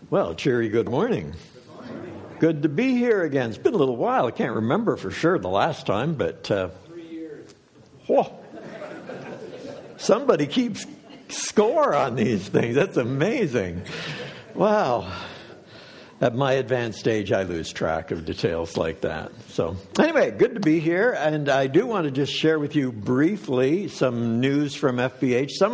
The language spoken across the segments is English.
Well, cheery good morning. Good to be here again. It's been a little while. I can't remember for sure the last time, but 3 years. Whoa, somebody keeps score on these things. That's amazing. Wow. At my advanced age, I lose track of details like that. So anyway, good to be here. And I do want to just share with you briefly some news from FBH. Some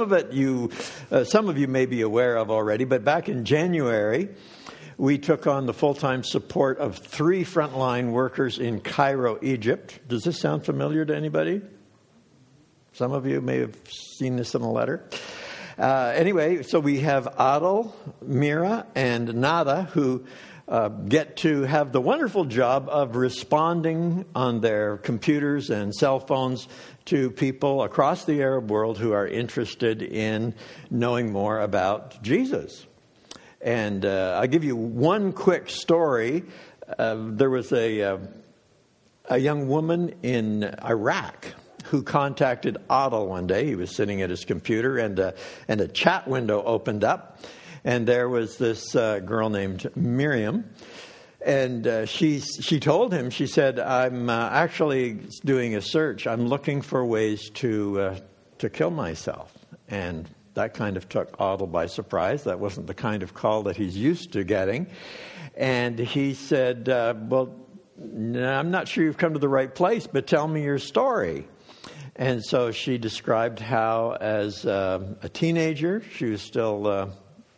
of you may be aware of already, but back in January, we took on the full-time support of 3 frontline workers in Cairo, Egypt. Does this sound familiar to anybody? Some of you may have seen this in a letter. Anyway, so we have Adel, Mira, and Nada who get to have the wonderful job of responding on their computers and cell phones to people across the Arab world who are interested in knowing more about Jesus. And I'll give you one quick story. There was a young woman in Iraq who contacted Adel one day. He was sitting at his computer, and a chat window opened up, and there was this girl named Miriam, and she told him, she said, "I'm actually doing a search. I'm looking for ways to kill myself." And that kind of took Adel by surprise. That wasn't the kind of call that he's used to getting, and he said, "Well, I'm not sure you've come to the right place, but tell me your story." And so she described how, as a teenager, she was still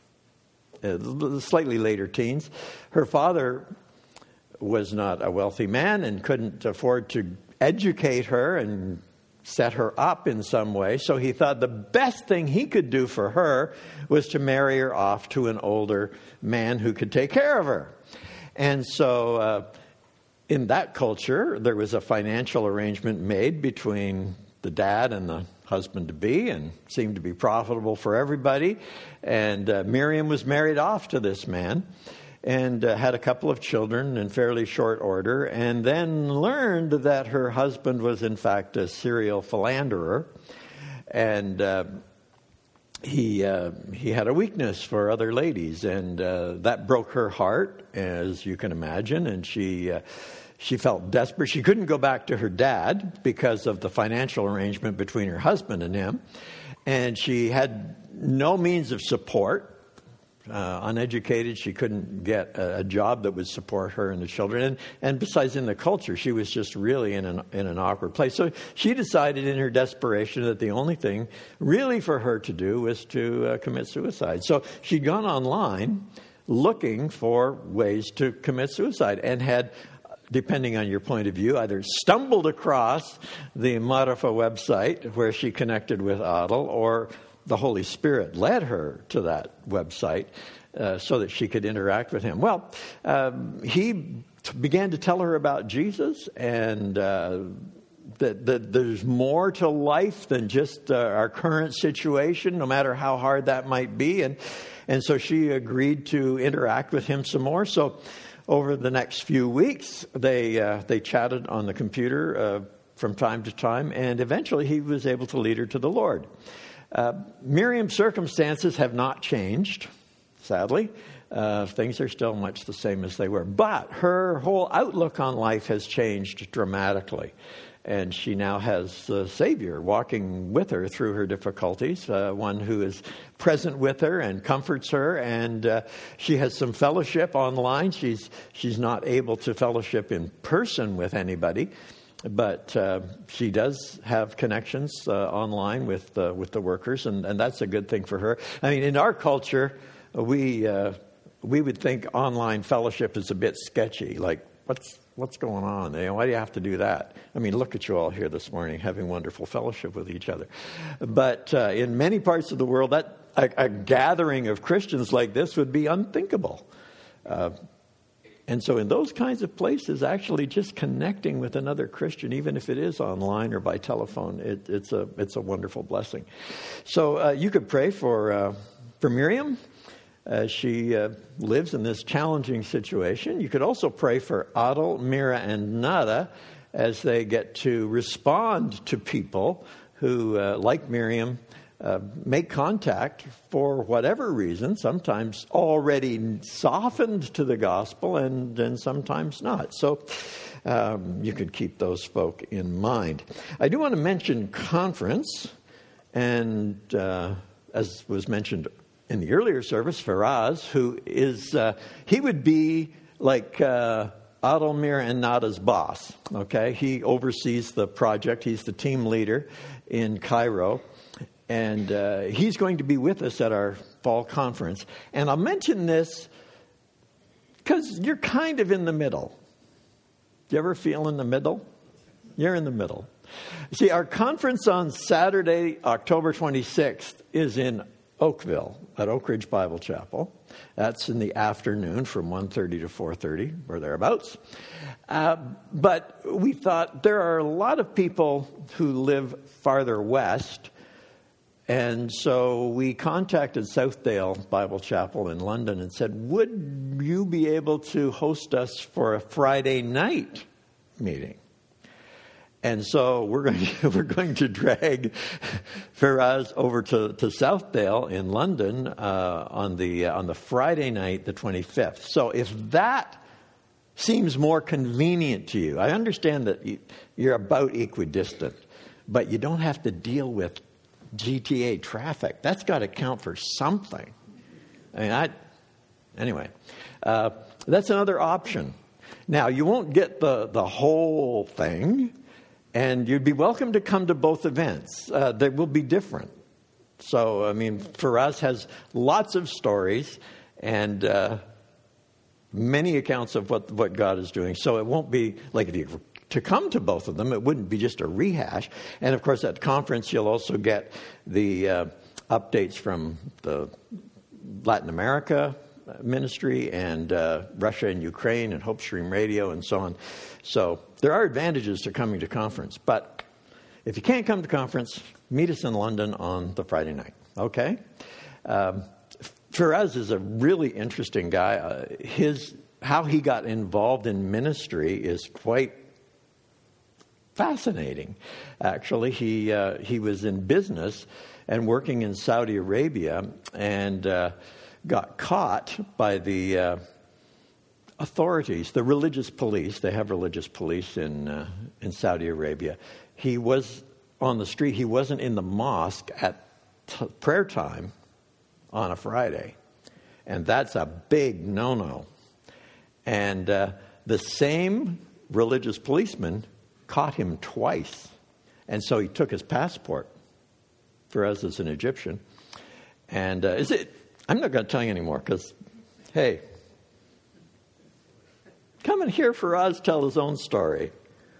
slightly later teens, her father was not a wealthy man and couldn't afford to educate her and set her up in some way. So he thought the best thing he could do for her was to marry her off to an older man who could take care of her. And so in that culture, there was a financial arrangement made between the dad and the husband-to-be, and seemed to be profitable for everybody. And Miriam was married off to this man and had a couple of children in fairly short order, and then learned that her husband was in fact a serial philanderer, and he had a weakness for other ladies, and that broke her heart, as you can imagine, and she felt desperate. She couldn't go back to her dad because of the financial arrangement between her husband and him. And she had no means of support. Uneducated, she couldn't get a job that would support her and the children. And besides, in the culture, she was just really in an awkward place. So she decided in her desperation that the only thing really for her to do was to commit suicide. So she'd gone online looking for ways to commit suicide and had, depending on your point of view, either stumbled across the Marafa website where she connected with Adel, or the Holy Spirit led her to that website so that she could interact with him. Well, he began to tell her about Jesus, and that there's more to life than just our current situation, no matter how hard that might be. And so she agreed to interact with him some more. So over the next few weeks, they chatted on the computer from time to time, and eventually he was able to lead her to the Lord. Miriam's circumstances have not changed, sadly. Things are still much the same as they were. But her whole outlook on life has changed dramatically. And she now has the Savior walking with her through her difficulties, one who is present with her and comforts her. And she has some fellowship online. She's not able to fellowship in person with anybody, but she does have connections online with the workers, and that's a good thing for her. I mean, in our culture, we would think online fellowship is a bit sketchy. Like, what's going on? Why do you have to do that? I mean, look at you all here this morning having wonderful fellowship with each other. But in many parts of the world, that a gathering of Christians like this would be unthinkable. And so in those kinds of places, actually just connecting with another Christian, even if it is online or by telephone, it's a wonderful blessing. So you could pray for Miriam. She lives in this challenging situation. You could also pray for Adel, Mira, and Nada as they get to respond to people who, like Miriam, make contact for whatever reason, sometimes already softened to the gospel and sometimes not. So you could keep those folk in mind. I do want to mention conference, and as was mentioned in the earlier service, Faraz, who is, he would be like Adalmir and Nada's boss, okay? He oversees the project. He's the team leader in Cairo. And he's going to be with us at our fall conference. And I'll mention this because you're kind of in the middle. Do you ever feel in the middle? You're in the middle. See, our conference on Saturday, October 26th, is in Oakville at Oak Ridge Bible Chapel. That's in the afternoon from 1:30 to 4:30 or thereabouts. But we thought there are a lot of people who live farther west. And so we contacted Southdale Bible Chapel in London and said, would you be able to host us for a Friday night meeting? And so we're going to drag Faraz over to Southdale in London on the Friday night, the 25th. So if that seems more convenient to you, I understand that you're about equidistant, but you don't have to deal with GTA traffic. That's got to count for something. Anyway, that's another option. Now, you won't get the whole thing, and you'd be welcome to come to both events. They will be different. So, Faraz has lots of stories and many accounts of what God is doing. So it won't be like if you to come to both of them. It wouldn't be just a rehash. And, of course, at conference, you'll also get the updates from the Latin America ministry and Russia and Ukraine and Hope Stream Radio and so on. So there are advantages to coming to conference. But if you can't come to conference, meet us in London on the Friday night. Okay? Faraz is a really interesting guy. How he got involved in ministry is quite fascinating. Actually, he was in business and working in Saudi Arabia and got caught by the authorities, the religious police. They have religious police in Saudi Arabia. He was on the street. He wasn't in the mosque at prayer time on a Friday, and that's a big no-no. And the same religious policeman caught him twice. And so he took his passport. Faraz is an Egyptian. And I'm not going to tell you anymore because, hey, come and hear Faraz tell his own story.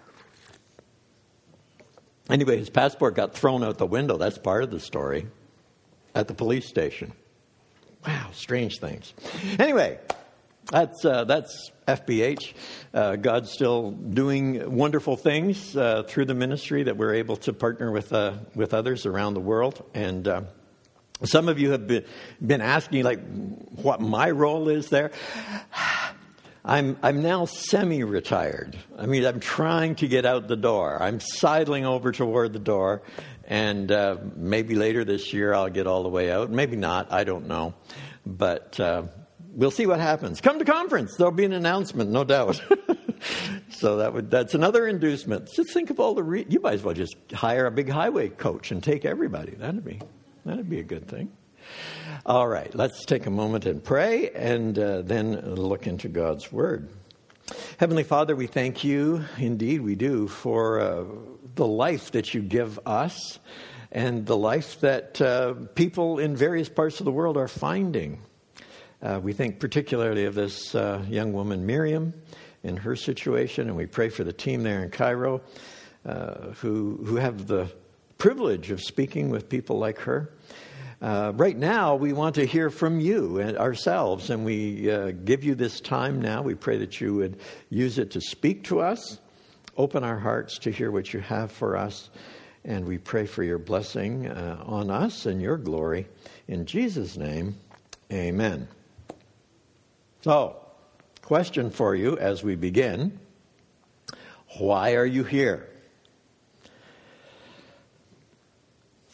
Anyway, his passport got thrown out the window. That's part of the story at the police station. Wow, strange things. Anyway, that's FBH. God's still doing wonderful things through the ministry that we're able to partner with others around the world. And some of you have been asking, like, what my role is there. I'm now semi-retired. I'm trying to get out the door. I'm sidling over toward the door, and maybe later this year I'll get all the way out. Maybe not. I don't know. But we'll see what happens. Come to conference. There'll be an announcement, no doubt. So that's another inducement. Just think of all you might as well just hire a big highway coach and take everybody. That'd be a good thing. All right, let's take a moment and pray and then look into God's Word. Heavenly Father, we thank you, indeed we do, for the life that you give us and the life that people in various parts of the world are finding. We think particularly of this young woman, Miriam, in her situation, and we pray for the team there in Cairo who have the privilege of speaking with people like her. Right now, we want to hear from you and ourselves, and we give you this time now. We pray that you would use it to speak to us, open our hearts to hear what you have for us, and we pray for your blessing on us and your glory. In Jesus' name, amen. So, question for you as we begin. Why are you here?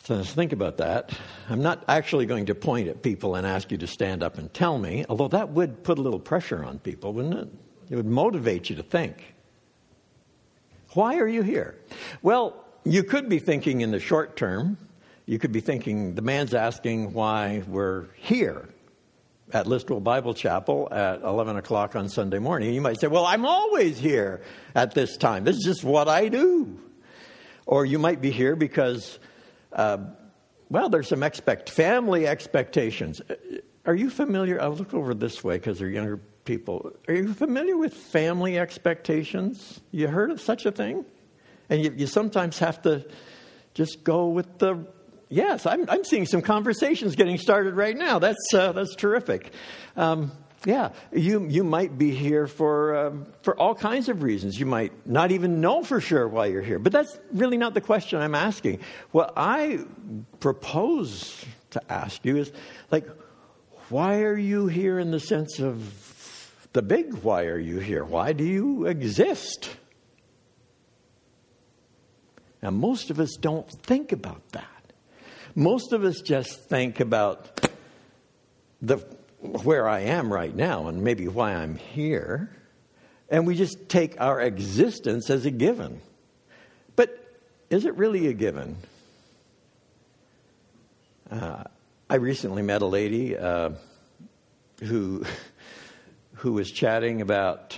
So think about that. I'm not actually going to point at people and ask you to stand up and tell me, although that would put a little pressure on people, wouldn't it? It would motivate you to think. Why are you here? Well, you could be thinking in the short term. You could be thinking, the man's asking why we're here at Listowel Bible Chapel at 11 o'clock on Sunday morning. You might say, well, I'm always here at this time. This is just what I do. Or you might be here because, there's some family expectations. Are you familiar? I'll look over this way because they're younger people. Are you familiar with family expectations? You heard of such a thing? And you sometimes have to just go with the... Yes, I'm seeing some conversations getting started right now. That's terrific. You might be here for all kinds of reasons. You might not even know for sure why you're here. But that's really not the question I'm asking. What I propose to ask you is, why are you here in the sense of the big why are you here? Why do you exist? Now, most of us don't think about that. Most of us just think about where I am right now and maybe why I'm here. And we just take our existence as a given. But is it really a given? I recently met a lady who was chatting about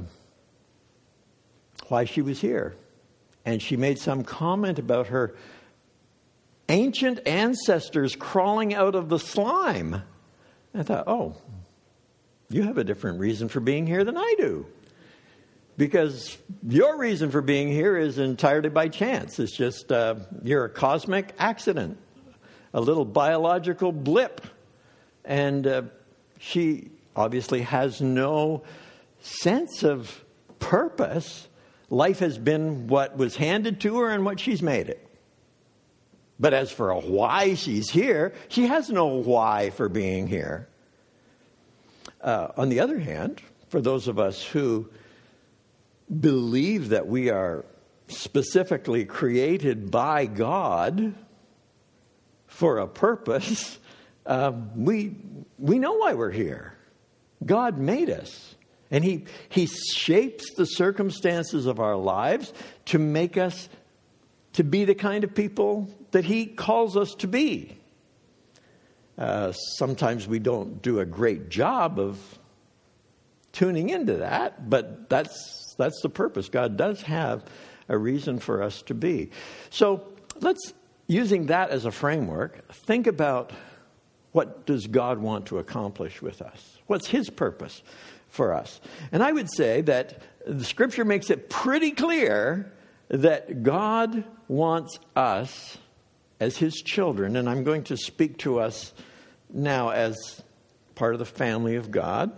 why she was here. And she made some comment about her ancient ancestors crawling out of the slime. I thought, you have a different reason for being here than I do. Because your reason for being here is entirely by chance. It's just you're a cosmic accident, a little biological blip. And she obviously has no sense of purpose. Life has been what was handed to her and what she's made it. But as for a why she's here, she has no why for being here. On the other hand, for those of us who believe that we are specifically created by God for a purpose, we know why we're here. God made us. And He shapes the circumstances of our lives to make us to be the kind of people that He calls us to be. Sometimes we don't do a great job of tuning into that, but that's the purpose. God does have a reason for us to be. So let's, using that as a framework, think about what does God want to accomplish with us? What's His purpose for us? And I would say that the Scripture makes it pretty clear that God wants us as His children, and I'm going to speak to us now as part of the family of God.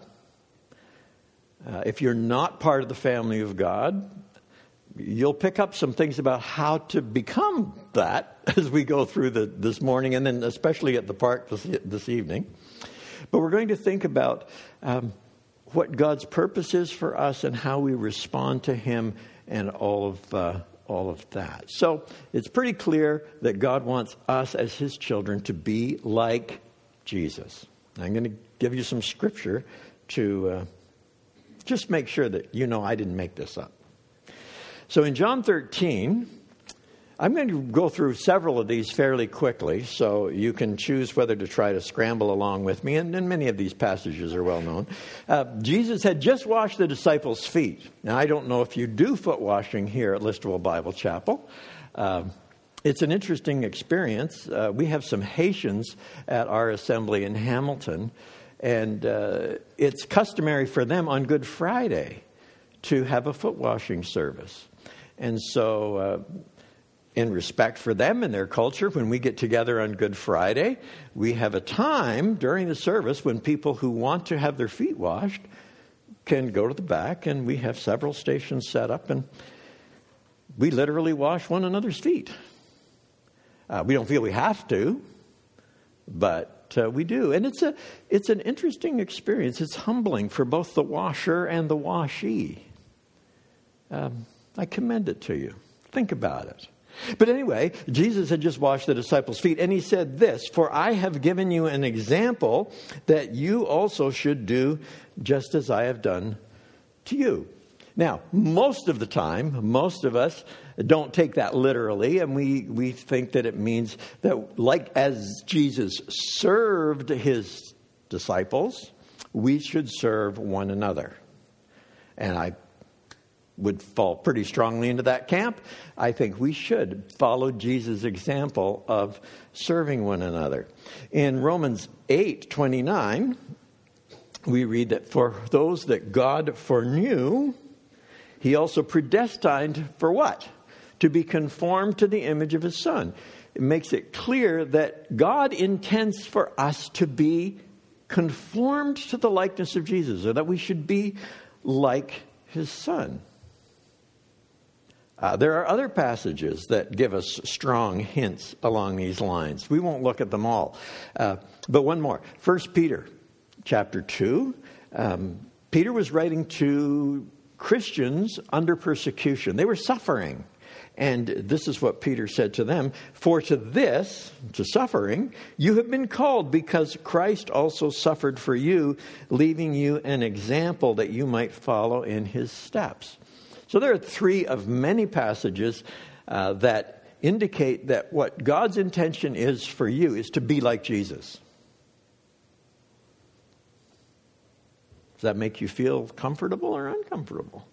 If you're not part of the family of God, you'll pick up some things about how to become that as we go through this morning, and then especially at the park this evening. But we're going to think about what God's purpose is for us and how we respond to Him and all of that. So it's pretty clear that God wants us as His children to be like Jesus. I'm going to give you some scripture to just make sure that you know I didn't make this up. So in John 13, I'm going to go through several of these fairly quickly, so you can choose whether to try to scramble along with me, and many of these passages are well known. Jesus had just washed the disciples' feet. Now, I don't know if you do foot washing here at Listowel Bible Chapel. It's an interesting experience. We have some Haitians at our assembly in Hamilton, and it's customary for them on Good Friday to have a foot washing service. And so in respect for them and their culture, when we get together on Good Friday, we have a time during the service when people who want to have their feet washed can go to the back, and we have several stations set up, and we literally wash one another's feet. We don't feel we have to, but we do. And it's an interesting experience. It's humbling for both the washer and the washee. I commend it to you. Think about it. But anyway, Jesus had just washed the disciples' feet, and he said this, "For I have given you an example that you also should do just as I have done to you." Now, most of the time, most of us don't take that literally, and we think that it means that like as Jesus served his disciples, we should serve one another. And I would fall pretty strongly into that camp. I think we should follow Jesus' example of serving one another. In Romans 8:29, we read that for those that God foreknew, he also predestined for what? To be conformed to the image of his Son. It makes it clear that God intends for us to be conformed to the likeness of Jesus, or that we should be like his Son. There are other passages that give us strong hints along these lines. We won't look at them all. But one more. 1 Peter chapter 2. Peter was writing to Christians under persecution. They were suffering. And this is what Peter said to them. "For to this," to suffering, "you have been called, because Christ also suffered for you, leaving you an example that you might follow in his steps." So there are three of many passages that indicate that what God's intention is for you is to be like Jesus. Does that make you feel comfortable or uncomfortable?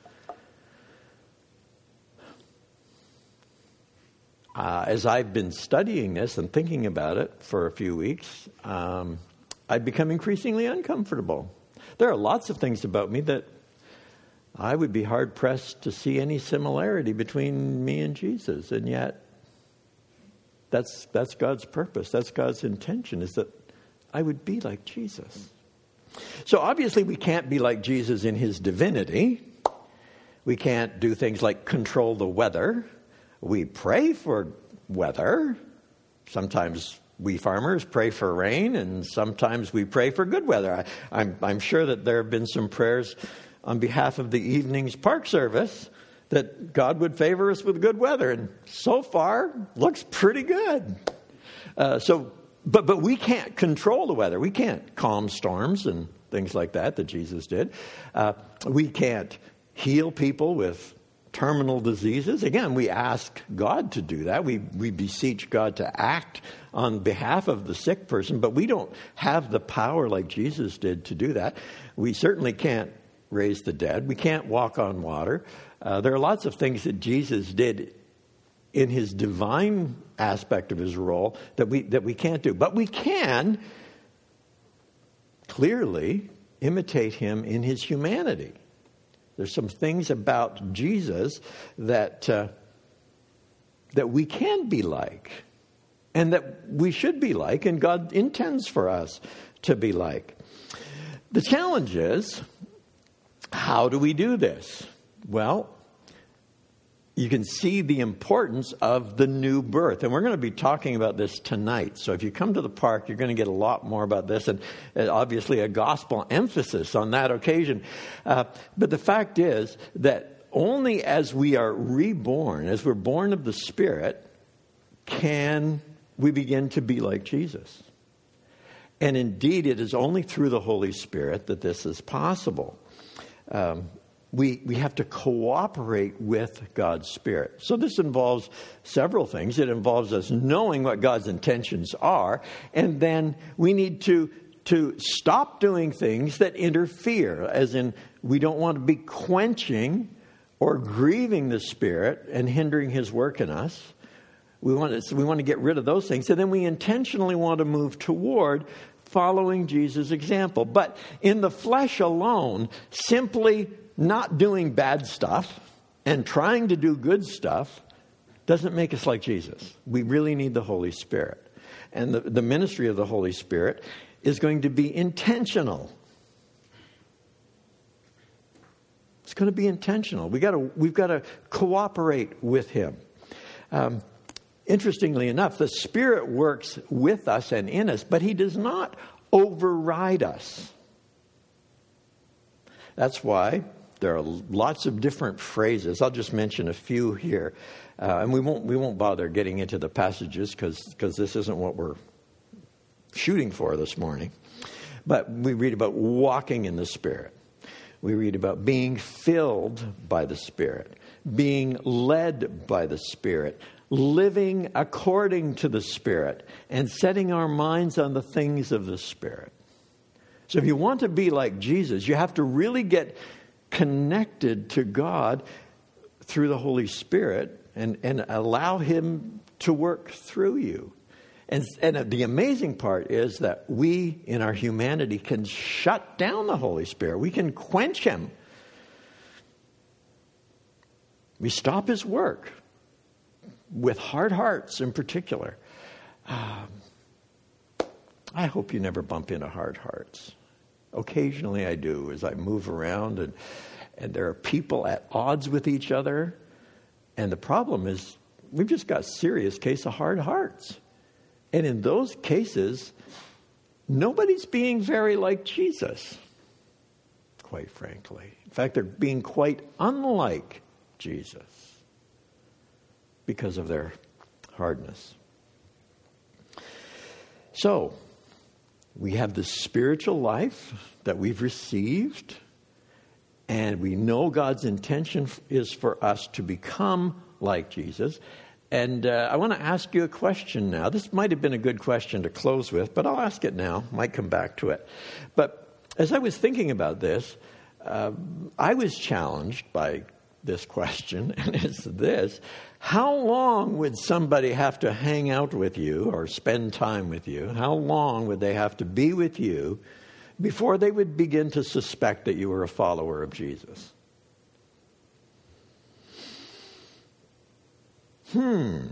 As I've been studying this and thinking about it for a few weeks, I've become increasingly uncomfortable. There are lots of things about me that I would be hard-pressed to see any similarity between me and Jesus. And yet, that's God's purpose. That's God's intention, is that I would be like Jesus. So obviously we can't be like Jesus in his divinity. We can't do things like control the weather. We pray for weather. Sometimes we farmers pray for rain, and sometimes we pray for good weather. I'm sure that there have been some prayers on behalf of the evening's park service that God would favor us with good weather, and so far looks pretty good. But we can't control the weather. We can't calm storms and things like that Jesus did. We can't heal people with terminal diseases. Again, we ask God to do that. We beseech God to act on behalf of the sick person, but we don't have the power like Jesus did to do that. We certainly can't raise the dead. We can't walk on water. There are lots of things that Jesus did in his divine aspect of his role that we can't do. But we can clearly imitate him in his humanity. There's some things about Jesus that we can be like, and that we should be like, and God intends for us to be like. The challenge is, how do we do this? Well, you can see the importance of the new birth. And we're going to be talking about this tonight. So if you come to the park, you're going to get a lot more about this, and obviously a gospel emphasis on that occasion. But the fact is that only as we are reborn, as we're born of the Spirit, can we begin to be like Jesus. And indeed, it is only through the Holy Spirit that this is possible. We have to cooperate with God's Spirit. So this involves several things. It involves us knowing what God's intentions are, and then we need to stop doing things that interfere, as in we don't want to be quenching or grieving the Spirit and hindering his work in us. We want to get rid of those things, and then we intentionally want to move toward following Jesus' example. But in the flesh alone, simply not doing bad stuff and trying to do good stuff doesn't make us like Jesus. We really need the Holy Spirit. And the ministry of the Holy Spirit is going to be intentional. It's going to be intentional. We've got to cooperate with him. Interestingly enough, the Spirit works with us and in us, but he does not override us. That's why There are lots of different phrases. I'll just mention a few here. And we won't bother getting into the passages because this isn't what we're shooting for this morning. But we read about walking in the Spirit. We read about being filled by the Spirit, being led by the Spirit, living according to the Spirit, and setting our minds on the things of the Spirit. So if you want to be like Jesus, you have to really get connected to God through the Holy Spirit and allow Him to work through you. And the amazing part is that we, in our humanity, can shut down the Holy Spirit. We can quench Him. We stop His work with hard hearts in particular. I hope you never bump into hard hearts. Occasionally I do as I move around and there are people at odds with each other. And the problem is we've just got a serious case of hard hearts. And in those cases, nobody's being very like Jesus, quite frankly. In fact, they're being quite unlike Jesus because of their hardness. So, we have the spiritual life that we've received, and we know God's intention is for us to become like Jesus. And I want to ask you a question now. This might have been a good question to close with, but I'll ask it now. Might come back to it. But as I was thinking about this, I was challenged by this question, and it's this. How long would somebody have to hang out with you or spend time with you? How long would they have to be with you before they would begin to suspect that you were a follower of Jesus? Would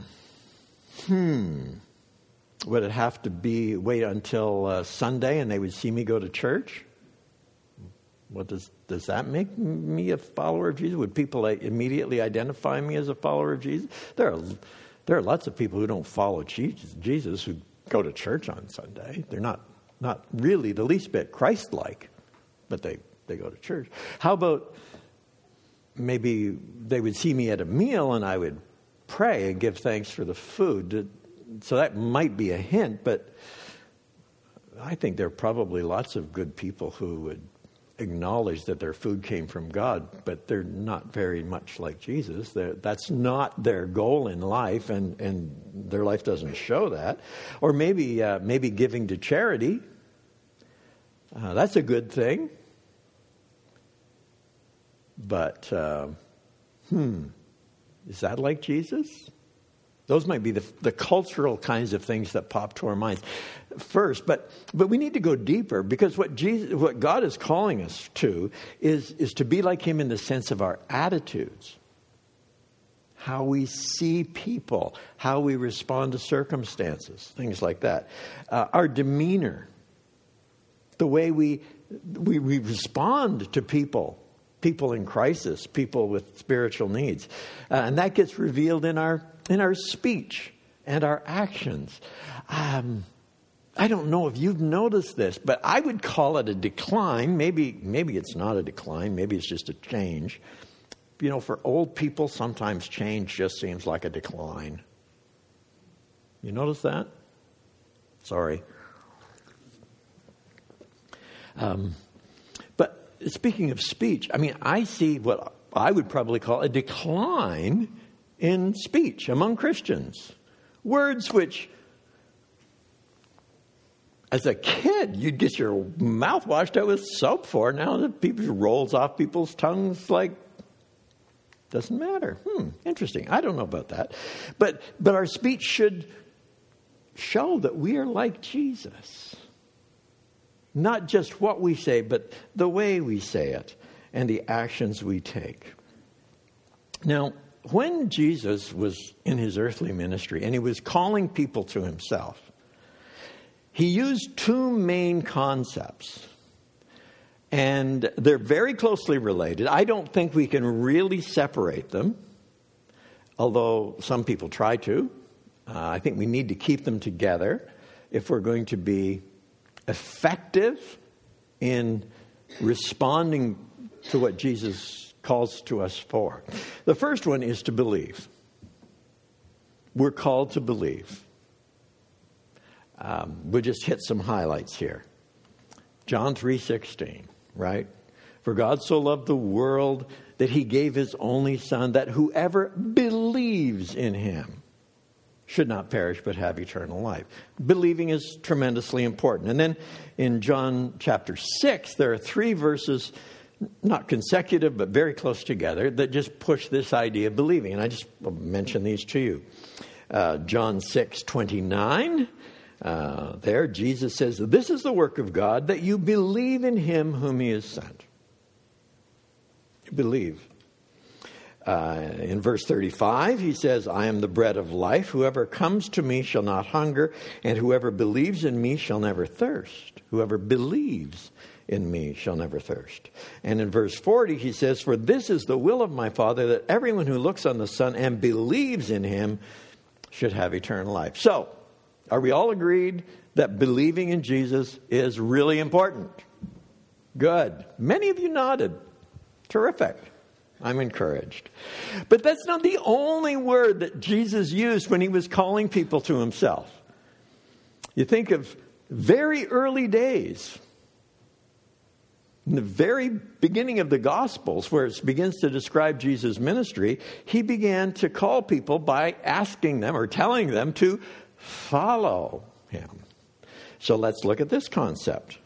it have to wait until Sunday and they would see me go to church? What does that make me a follower of Jesus? Would people immediately identify me as a follower of Jesus? There are lots of people who don't follow Jesus who go to church on Sunday. They're not really the least bit Christ-like, but they go to church. How about maybe they would see me at a meal and I would pray and give thanks for the food? So that might be a hint, but I think there are probably lots of good people who would acknowledge that their food came from God, but they're not very much like Jesus. That's not their goal in life, and their life doesn't show that. Or maybe giving to charity. That's a good thing. But, is that like Jesus? Those might be the cultural kinds of things that pop to our minds first. But we need to go deeper, because what God is calling us to is to be like Him in the sense of our attitudes, how we see people, how we respond to circumstances, things like that. Our demeanor, the way we respond to people in crisis, people with spiritual needs. And that gets revealed in our speech and our actions. I don't know if you've noticed this, but I would call it a decline. Maybe it's not a decline. Maybe it's just a change. You know, for old people, sometimes change just seems like a decline. You notice that? Sorry. But speaking of speech, I mean, I see what I would probably call a decline in speech among Christians. Words which, as a kid, you'd get your mouth washed out with soap for. Now it rolls off people's tongues like, doesn't matter. Interesting. I don't know about that. But our speech should show that we are like Jesus. Not just what we say, but the way we say it and the actions we take. Now, when Jesus was in His earthly ministry and He was calling people to Himself, He used two main concepts. And they're very closely related. I don't think we can really separate them, although some people try to. I think we need to keep them together if we're going to be effective in responding to what Jesus calls to us for. The first one is to believe. We're called to believe. We'll just hit some highlights here. John 3:16, right? For God so loved the world that he gave his only Son, that whoever believes in him should not perish but have eternal life. Believing is tremendously important. And then in John chapter 6, there are 3 verses, not consecutive, but very close together, that just push this idea of believing. And I just will mention these to you. John 6:29, there Jesus says, this is the work of God, that you believe in him whom he has sent. You believe. In verse 35, he says, I am the bread of life. Whoever comes to me shall not hunger, and whoever believes in me shall never thirst. Whoever believes in me shall never thirst. And in verse 40, he says, for this is the will of my Father, that everyone who looks on the Son and believes in him should have eternal life. So, are we all agreed that believing in Jesus is really important? Good. Many of you nodded. Terrific. I'm encouraged. But that's not the only word that Jesus used when he was calling people to himself. You think of very early days, in the very beginning of the Gospels, where it begins to describe Jesus' ministry, he began to call people by asking them or telling them to follow him. So let's look at this concept.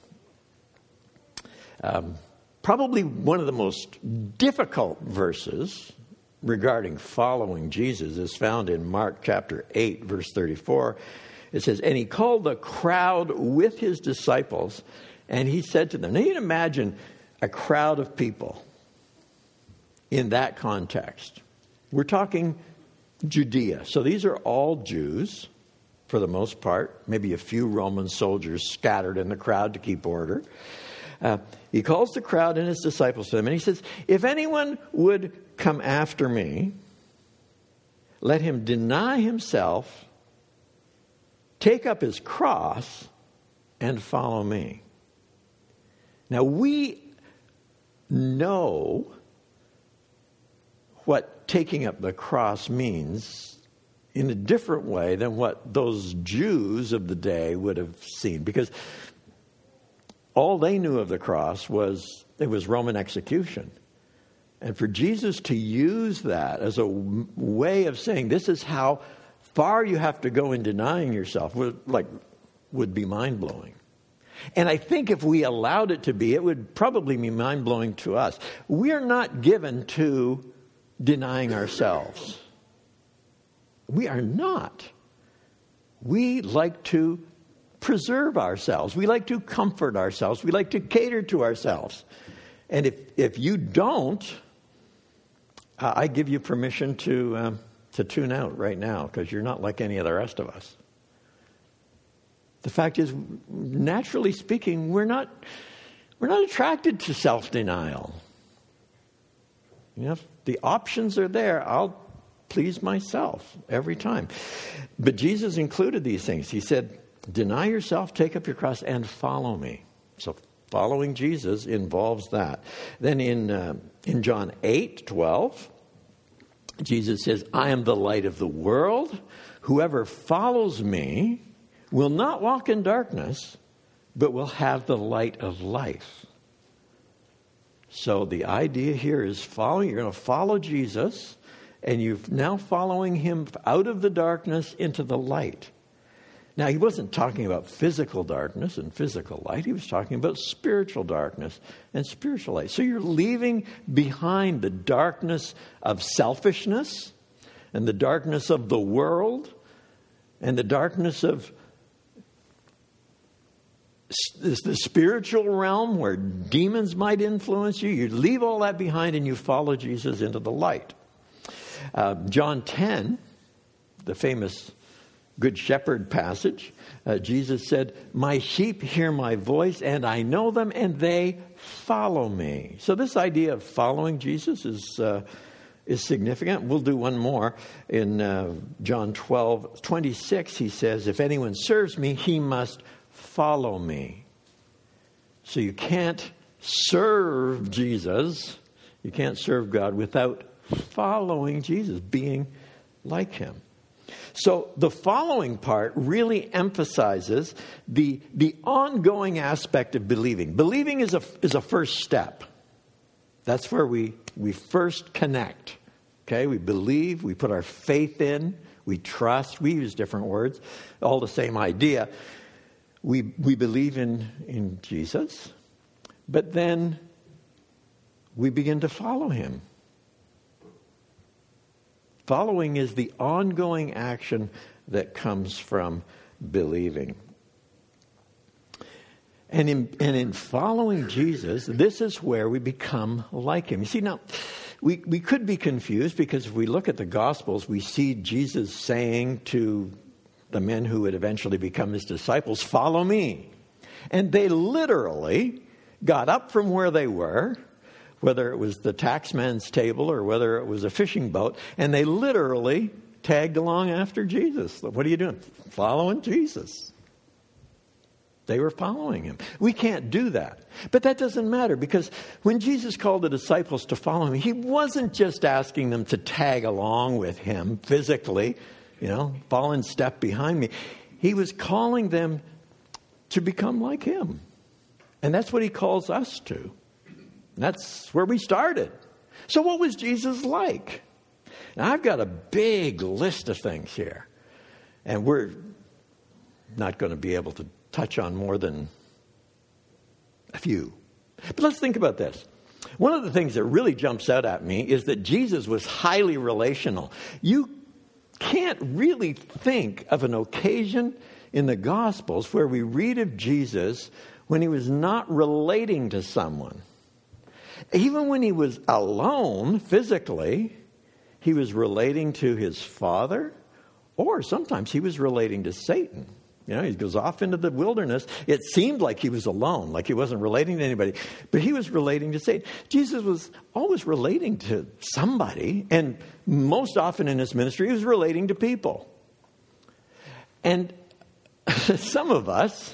Probably one of the most difficult verses regarding following Jesus is found in Mark chapter 8, verse 34. It says, and he called the crowd with his disciples, and he said to them, now you can imagine a crowd of people in that context. We're talking Judea. So these are all Jews for the most part, maybe a few Roman soldiers scattered in the crowd to keep order. He calls the crowd and his disciples to them, and he says, if anyone would come after me, let him deny himself, take up his cross, and follow me. Now, we know what taking up the cross means in a different way than what those Jews of the day would have seen, because all they knew of the cross was it was Roman execution. And for Jesus to use that as a way of saying this is how far you have to go in denying yourself would be mind-blowing. And I think if we allowed it to be, it would probably be mind-blowing to us. We are not given to denying ourselves. We are not. We like to preserve ourselves. We like to comfort ourselves. We like to cater to ourselves. And if you don't, I give you permission to tune out right now, because you're not like any of the rest of us. The fact is, naturally speaking, we're not attracted to self-denial. You know, if the options are there, I'll please myself every time. But Jesus included these things. He said, deny yourself, take up your cross, and follow me. So following Jesus involves that. Then in John 8:12, Jesus says, I am the light of the world. Whoever follows me will not walk in darkness, but will have the light of life. So the idea here is following. You're going to follow Jesus, and you're now following him out of the darkness into the light. Now, he wasn't talking about physical darkness and physical light. He was talking about spiritual darkness and spiritual light. So you're leaving behind the darkness of selfishness and the darkness of the world and the darkness of the spiritual realm where demons might influence you. You leave all that behind and you follow Jesus into the light. John 10, the famous Good Shepherd passage, Jesus said, my sheep hear my voice, and I know them, and they follow me. So this idea of following Jesus is significant. We'll do one more. In John 12:26, he says, if anyone serves me, he must follow me. So you can't serve Jesus. You can't serve God without following Jesus, being like him. So the following part really emphasizes the ongoing aspect of believing. Believing is a first step. That's where we first connect. Okay, we believe, we put our faith in, we trust. We use different words, all the same idea. We believe in Jesus, but then we begin to follow him. Following is the ongoing action that comes from believing. And in following Jesus, this is where we become like him. You see, now, we could be confused because if we look at the Gospels, we see Jesus saying to the men who would eventually become his disciples, "Follow me." And they literally got up from where they were, whether it was the taxman's table or whether it was a fishing boat, and they literally tagged along after Jesus. What are you doing? Following Jesus. They were following him. We can't do that. But that doesn't matter, because when Jesus called the disciples to follow him, he wasn't just asking them to tag along with him physically, fall in step behind me. He was calling them to become like him. And that's what he calls us to. That's where we started. So what was Jesus like? Now, I've got a big list of things here, and we're not going to be able to touch on more than a few. But let's think about this. One of the things that really jumps out at me is that Jesus was highly relational. You can't really think of an occasion in the Gospels where we read of Jesus when he was not relating to someone. Even when he was alone physically, he was relating to his Father, or sometimes he was relating to Satan. He goes off into the wilderness. It seemed like he was alone, like he wasn't relating to anybody, but he was relating to Satan. Jesus was always relating to somebody, and most often in his ministry, he was relating to people. And some of us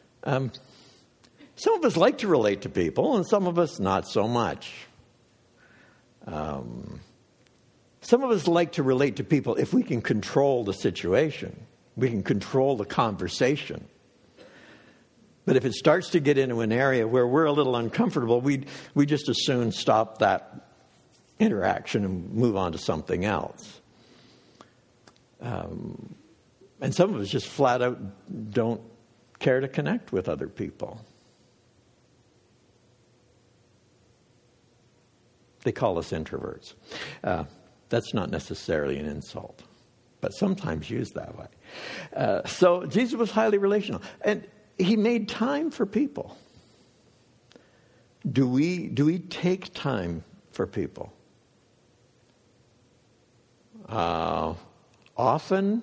like to relate to people, and some of us not so much. Some of us like to relate to people if we can control the situation. We can control the conversation. But if it starts to get into an area where we're a little uncomfortable, we just as soon stop that interaction and move on to something else. And some of us just flat out don't care to connect with other people. They call us introverts. That's not necessarily an insult, but sometimes used that way. So Jesus was highly relational, and he made time for people. Do we take time for people? Often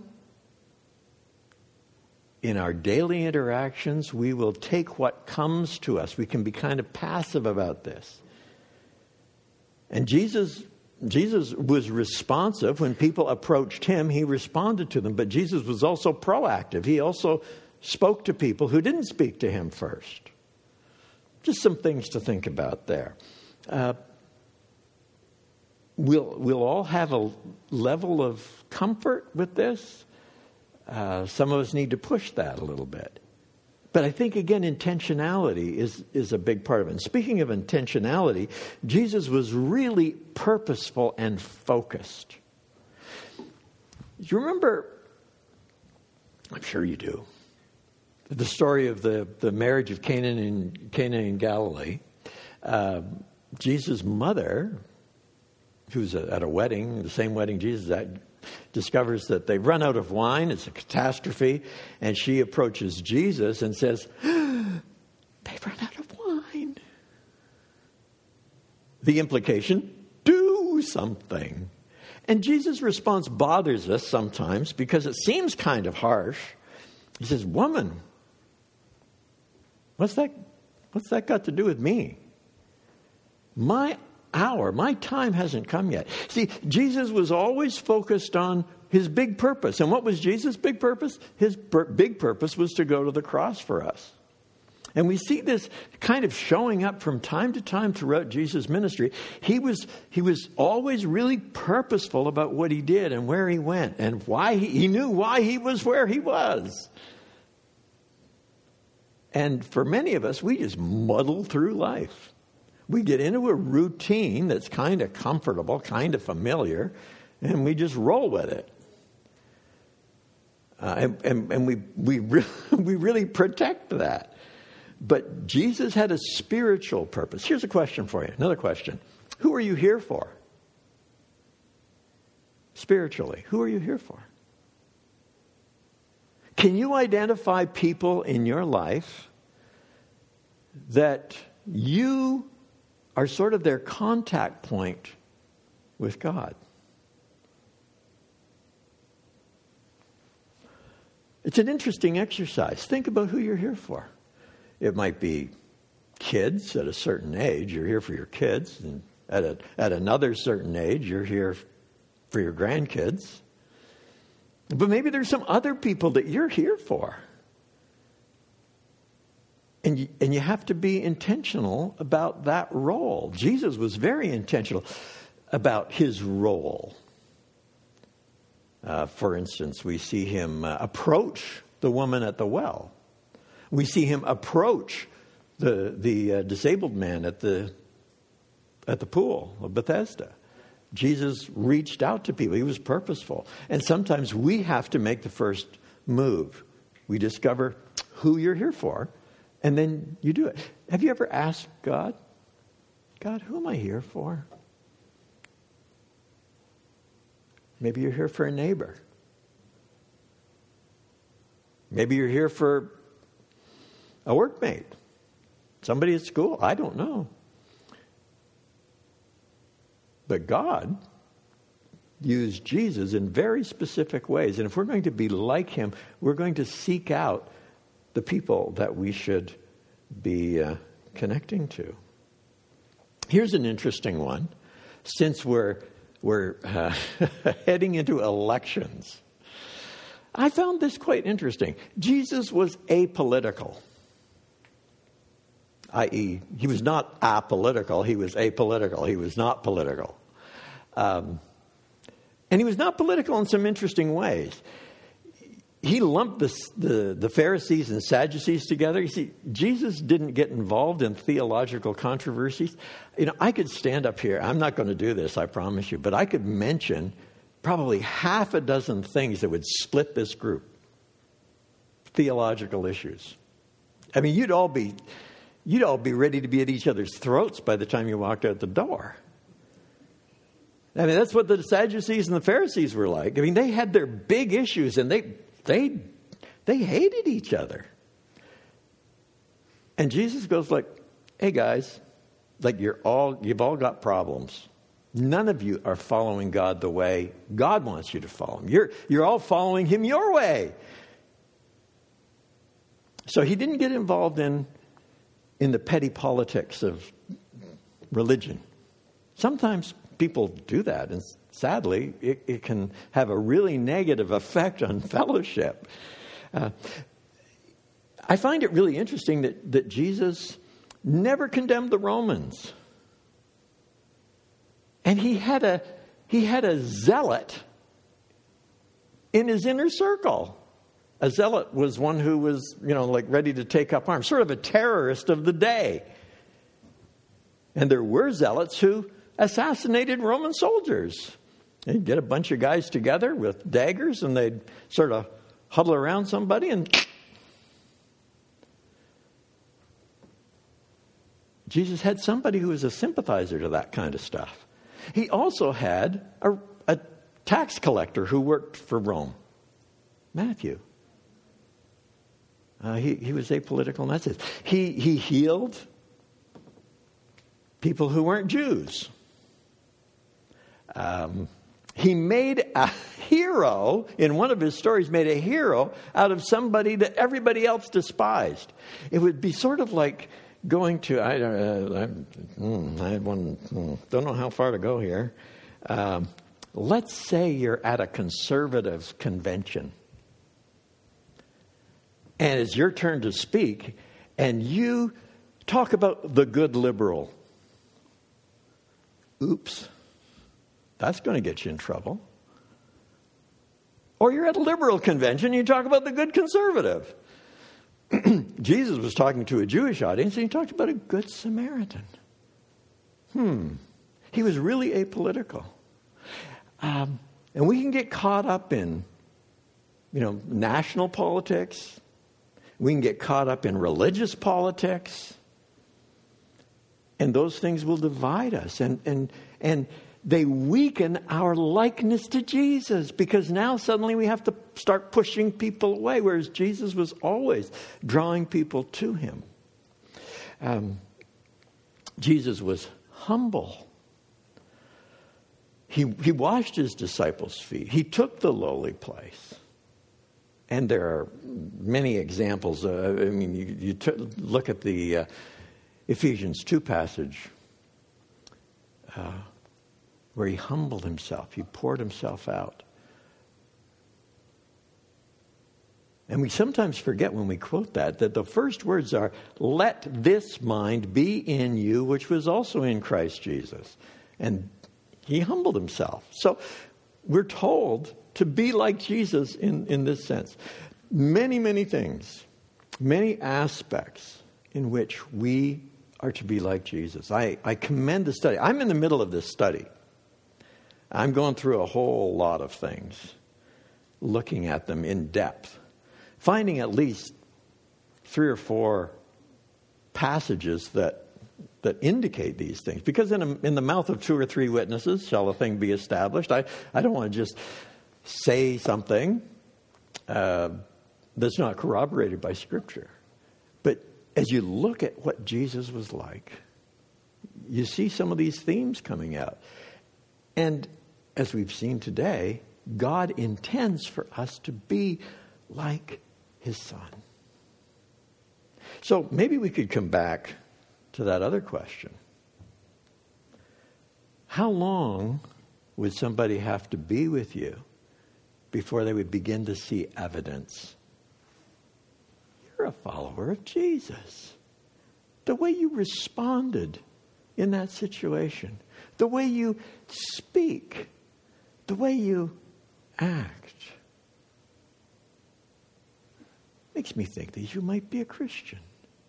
in our daily interactions, we will take what comes to us. We can be kind of passive about this. And Jesus was responsive. When people approached him, he responded to them. But Jesus was also proactive. He also spoke to people who didn't speak to him first. Just some things to think about there. We'll all have a level of comfort with this. Some of us need to push that a little bit. But I think, again, intentionality is a big part of it. And speaking of intentionality, Jesus was really purposeful and focused. You remember, I'm sure you do, the story of the marriage of Cana in Galilee. Jesus' mother, who's at a wedding, the same wedding Jesus at, discovers that they've run out of wine. It's a catastrophe. And she approaches Jesus and says, "They've run out of wine." The implication, do something. And Jesus' response bothers us sometimes because it seems kind of harsh. He says, "Woman, what's that got to do with me? My time hasn't come yet." See, Jesus was always focused on his big purpose. And what was Jesus' big purpose? His big purpose was to go to the cross for us. And we see this kind of showing up from time to time throughout Jesus' ministry. He was always really purposeful about what he did and where he went and why he knew why he was where he was. And for many of us, we just muddle through life. We get into a routine that's kind of comfortable, kind of familiar, and we just roll with it. And we really protect that. But Jesus had a spiritual purpose. Here's a question for you. Another question. Who are you here for? Spiritually, who are you here for? Can you identify people in your life that you are sort of their contact point with God? It's an interesting exercise. Think about who you're here for. It might be kids at a certain age. You're here for your kids. And at another certain age, you're here for your grandkids. But maybe there's some other people that you're here for. And you have to be intentional about that role. Jesus was very intentional about his role. For instance, we see him approach the woman at the well. We see him approach the disabled man at the pool of Bethesda. Jesus reached out to people. He was purposeful. And sometimes we have to make the first move. We discover who you're here for, and then you do it. Have you ever asked God, who am I here for? Maybe you're here for a neighbor. Maybe you're here for a workmate, somebody at school. I don't know. But God used Jesus in very specific ways. And if we're going to be like him, we're going to seek out the people that we should be connecting to. Here's an interesting one. Since we're heading into elections, I found this quite interesting. Jesus was apolitical. I.e., he was not apolitical, he was apolitical. He was not political. And he was not political in some interesting ways. He lumped the Pharisees and Sadducees together. You see, Jesus didn't get involved in theological controversies. I could stand up here. I'm not going to do this, I promise you. But I could mention probably half a dozen things that would split this group. Theological issues. I mean, you'd all be ready to be at each other's throats by the time you walked out the door. I mean, that's what the Sadducees and the Pharisees were like. I mean, they had their big issues, and they hated each other. And Jesus goes like, hey guys, like you've all got problems. None of you are following God the way God wants you to follow him. You're all following him your way. So he didn't get involved in the petty politics of religion. Sometimes people do that, and sadly, it can have a really negative effect on fellowship. I find it really interesting that Jesus never condemned the Romans. And he had a zealot in his inner circle. A zealot was one who was, ready to take up arms, sort of a terrorist of the day. And there were zealots who assassinated Roman soldiers. They'd get a bunch of guys together with daggers, and they'd sort of huddle around somebody, and Jesus had somebody who was a sympathizer to that kind of stuff. He also had a tax collector who worked for Rome, Matthew. He was apolitical in that sense. He healed people who weren't Jews. He made a hero, in one of his stories, made a hero out of somebody that everybody else despised. It would be sort of like going to, don't know how far to go here. Let's say you're at a conservative convention. And it's your turn to speak, and you talk about the good liberal. Oops, that's going to get you in trouble. Or you're at a liberal convention and you talk about the good conservative. Jesus was talking to a Jewish audience and he talked about a good Samaritan. He was really apolitical. And we can get caught up in, national politics. We can get caught up in religious politics. And those things will divide us. And they weaken our likeness to Jesus, because now suddenly we have to start pushing people away, whereas Jesus was always drawing people to him. Jesus was humble. He washed his disciples' feet. He took the lowly place. And there are many examples. You look at the Ephesians 2 passage where he humbled himself. He poured himself out. And we sometimes forget when we quote that the first words are, "Let this mind be in you, which was also in Christ Jesus." And he humbled himself. So we're told to be like Jesus in this sense. Many, many things, many aspects in which we are to be like Jesus. I commend the study. I'm in the middle of this study. I'm going through a whole lot of things, looking at them in depth, finding at least 3 or 4 passages that indicate these things. Because in the mouth of 2 or 3 witnesses shall a thing be established. I don't want to just say something that's not corroborated by Scripture. But as you look at what Jesus was like, you see some of these themes coming out. And as we've seen today, God intends for us to be like his Son. So maybe we could come back to that other question. How long would somebody have to be with you before they would begin to see evidence? You're a follower of Jesus. The way you responded in that situation, the way you speak, the way you act, makes me think that you might be a Christian.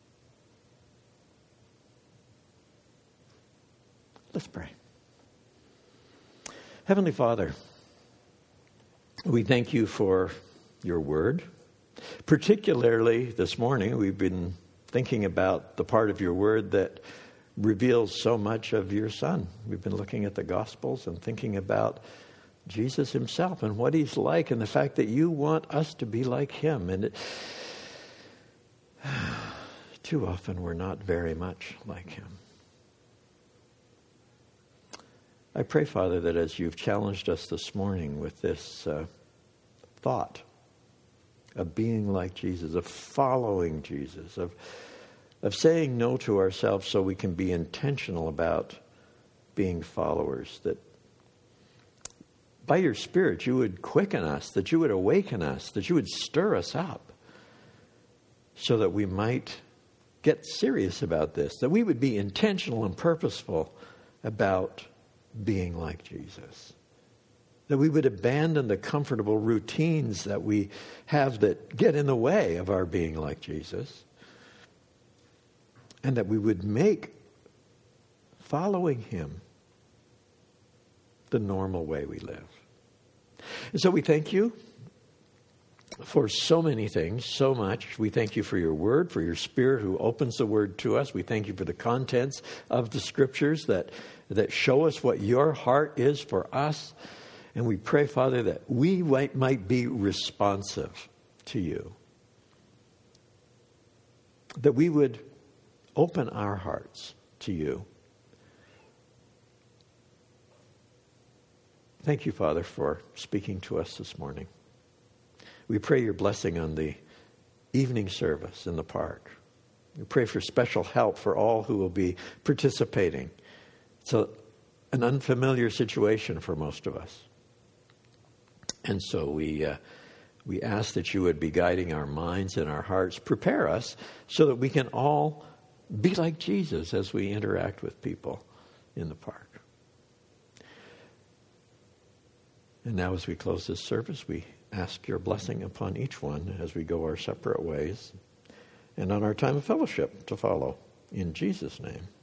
Let's pray. Heavenly Father, we thank you for your word. Particularly this morning, we've been thinking about the part of your word that reveals so much of your Son. We've been looking at the Gospels and thinking about Jesus himself and what he's like, and the fact that you want us to be like him. And too often we're not very much like him. I pray, Father, that as you've challenged us this morning with this thought of being like Jesus, of following Jesus, of saying no to ourselves so we can be intentional about being followers, that by your Spirit you would quicken us, that you would awaken us, that you would stir us up so that we might get serious about this, that we would be intentional and purposeful about being like Jesus. That we would abandon the comfortable routines that we have that get in the way of our being like Jesus. And that we would make following him the normal way we live. And so we thank you for so many things, so much. We thank you for your word, for your Spirit who opens the word to us. We thank you for the contents of the Scriptures that show us what your heart is for us. And we pray, Father, that we might be responsive to you. That we would open our hearts to you. Thank you, Father, for speaking to us this morning. We pray your blessing on the evening service in the park. We pray for special help for all who will be participating. It's an unfamiliar situation for most of us. And so we We ask that you would be guiding our minds and our hearts. Prepare us so that we can all be like Jesus as we interact with people in the park. And now as we close this service, we ask your blessing upon each one as we go our separate ways and on our time of fellowship to follow. In Jesus' name.